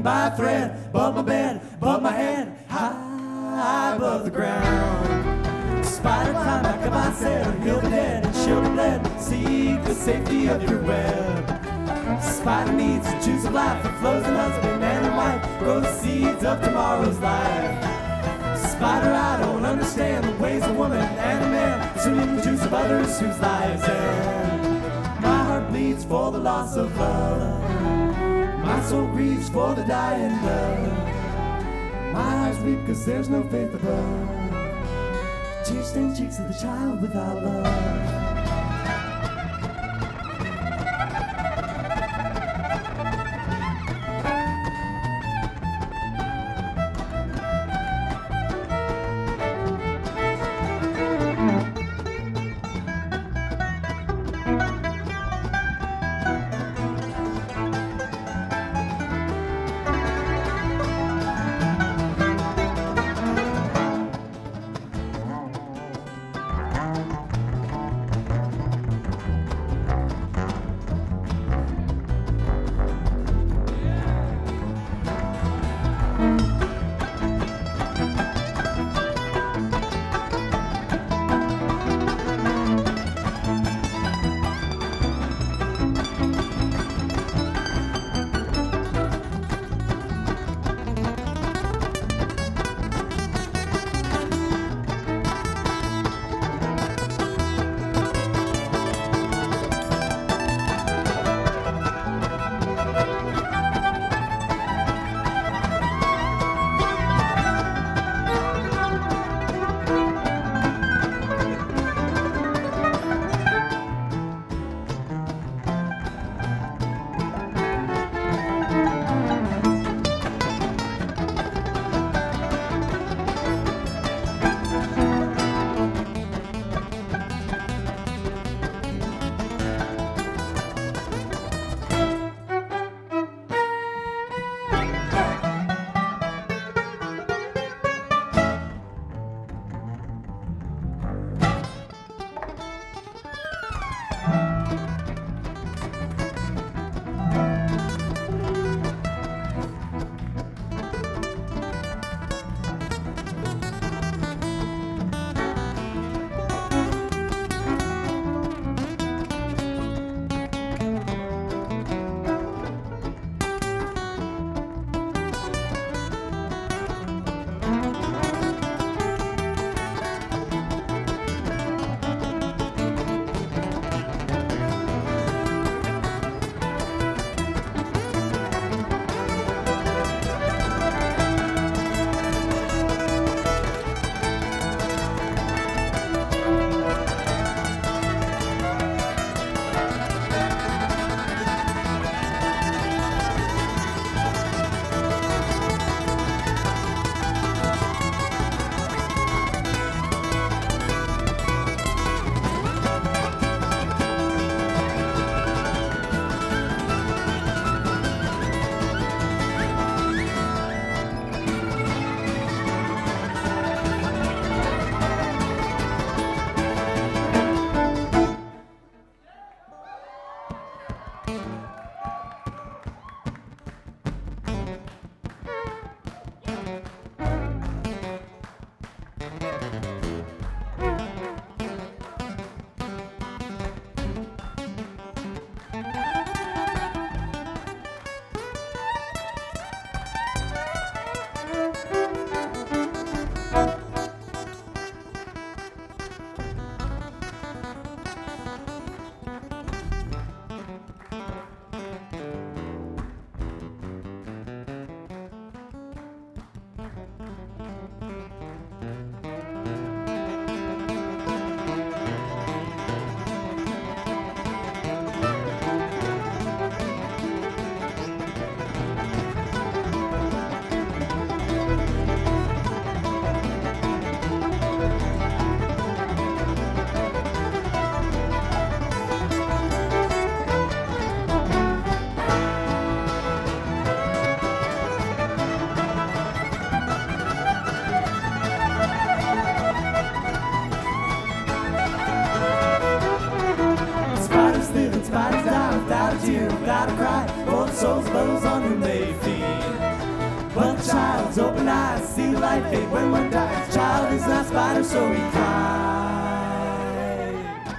by a thread, above my bed, above my head, high above the ground. Spider climb back up, I said, he'll be dead and she'll be bled. Seek the safety of your web. Spider needs the juice of life that flows in husband and wife, grows seeds of tomorrow's life. Spider, I don't understand the ways of woman and a man, consuming the juice of others whose lives end. My heart bleeds for the loss of love. My soul grieves for the dying dove. My eyes weep cause there's no faith above. Tear-stained cheeks of the child without love. Spiders die without a tear, without a cry, for the souls of those on whom they feed. life fade when one dies. Child is not spider, so we cry.